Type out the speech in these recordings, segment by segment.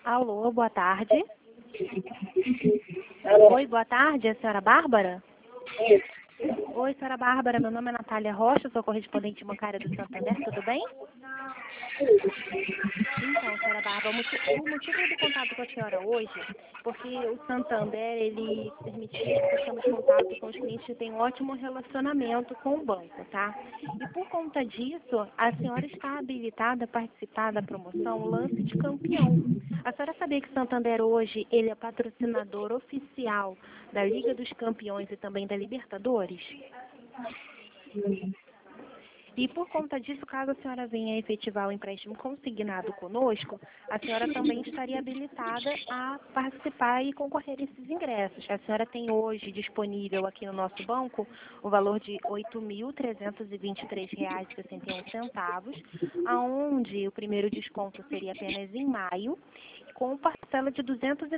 Alô, boa tarde. Alô? Oi, boa tarde, é a senhora Bárbara? Isso. Oi, senhora Bárbara, meu nome é Natália Rocha, sou correspondente bancária do Santander, tudo bem? Então, senhora Bárbara, o motivo do contato com a senhora hoje, porque o Santander, ele permitiu que possamos contato com os clientes que têm um ótimo relacionamento com o banco, tá? E por conta disso, a senhora está habilitada a participar da promoção Lance de Campeão. A senhora sabia que o Santander hoje, ele é patrocinador oficial da Liga dos Campeões e também da Libertadores? E por conta disso, caso a senhora venha efetivar o empréstimo consignado conosco, a senhora também estaria habilitada a participar e concorrer a esses ingressos. A senhora tem hoje disponível aqui no nosso banco o valor de R$ 8.323,61, aonde o primeiro desconto seria apenas em maio, com parcela de R$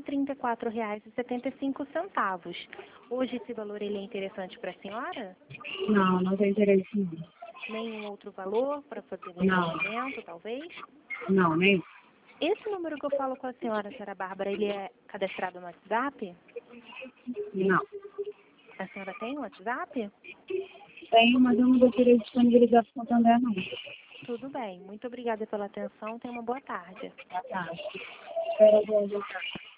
234,75. Hoje esse valor ele é interessante para a senhora? Não, não tem interesse nenhum. Nenhum outro valor para fazer o Não. investimento, talvez? Não, nem. Esse número que eu falo com a senhora Bárbara, ele é cadastrado no WhatsApp? Não. A senhora tem um WhatsApp? Tenho, mas eu não vou querer disponibilizar para o Santander, não. Tudo bem. Muito obrigada pela atenção. Tenha uma boa tarde. Tá. Espera eu voltar.